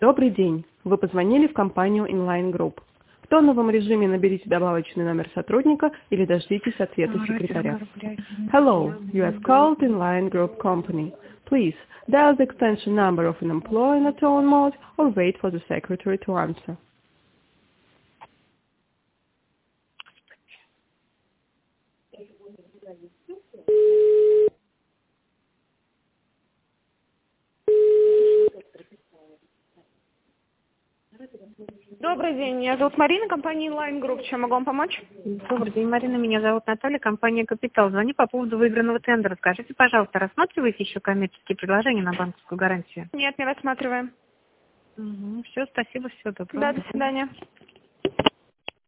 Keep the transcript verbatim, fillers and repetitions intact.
Добрый день! Вы позвонили в компанию Inline Group. В тоновом режиме наберите добавочный номер сотрудника или дождитесь ответа секретаря. Hello, you have called Inline Group Company. Please dial the extension number of an employee in a tone mode or wait for the secretary to answer. Добрый день, меня зовут Марина, компания Inline Group. Чем могу вам помочь? Добрый день, Марина. Меня зовут Наталья, компания «Капитал». Звоню по поводу выигранного тендера. Скажите, пожалуйста, рассматриваете еще коммерческие предложения на банковскую гарантию? Нет, не рассматриваем. Угу. Все, спасибо, всего доброго. Да, до свидания.